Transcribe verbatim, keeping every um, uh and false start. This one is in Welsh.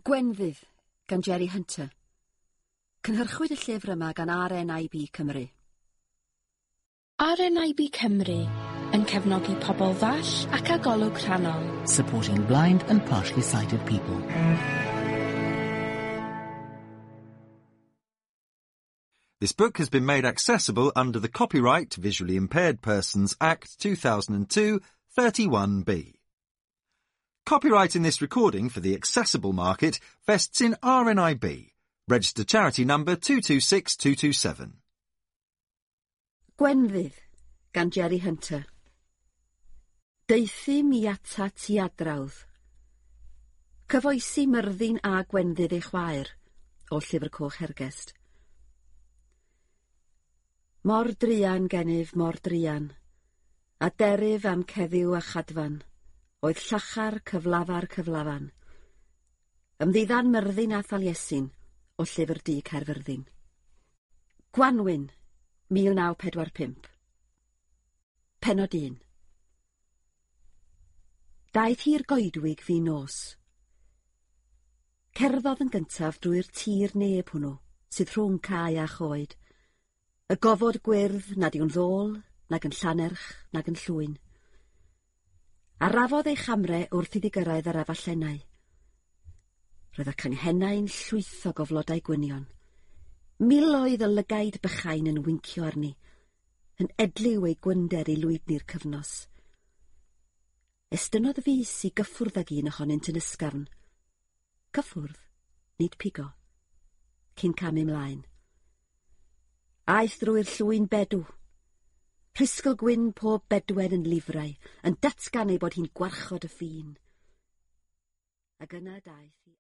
Gwenddydd, gan Jerry Hunter. Cynhyrchwyd y llyfr yma gan R N I B Cymru. R N I B Cymru yn cefnogi pobl ddall ac â golwg rhannol. Supporting blind and partially sighted people. This book has been made accessible under the Copyright Visually Impaired Persons Act two thousand two, thirty-one B. Copyright in this recording for the accessible market vests in R N I B, registered charity number two two six two two seven. Gwenddydd, gan Jerry Hunter. Deithi mi ata ti adrawdd. Cyfoesi Myrddin a Gwenddydd ei chwaer, o Llyfr Coch Hergest. Mor druan gennyf, mor druan, a derif am ceddiw a chadfan, oedd llachar cyflafar cyflafan. Ymddiddan Myrddin a Thaliesin, o Llyfr Du Caerfyrddin. Gwanwyn, mil naw pedwar pump. Pennod un. Daeth hi'r goedwig fi nos. Cerddodd yn gyntaf drwy'r tir neb hwnnw, sydd rhwng cae a choed. Y gofod gwyrdd nad yw'n ddôl, nag yn llanerch, nag yn llwyn. Arafodd ei chamre wrth iddi gyrraedd yr afallenau. Roedd y canghennau'n llwythog o flodau gwynion. Miloedd o lygaid bychain yn wincio arni, yn edliw ei gwynder i lwydni'r cyfnos. Estynodd fus i gyffwrdd ag un ohonynt yn ysgafn. Cyffwrdd, nid pigo, cyn camu mlaen. Aeth drwy'r llwyn bedw. Rhisgl gwyn pob bedwen yn lifrau, yn datgan ei bod hi'n gwarchod y ffin. Ac yna daeth hi...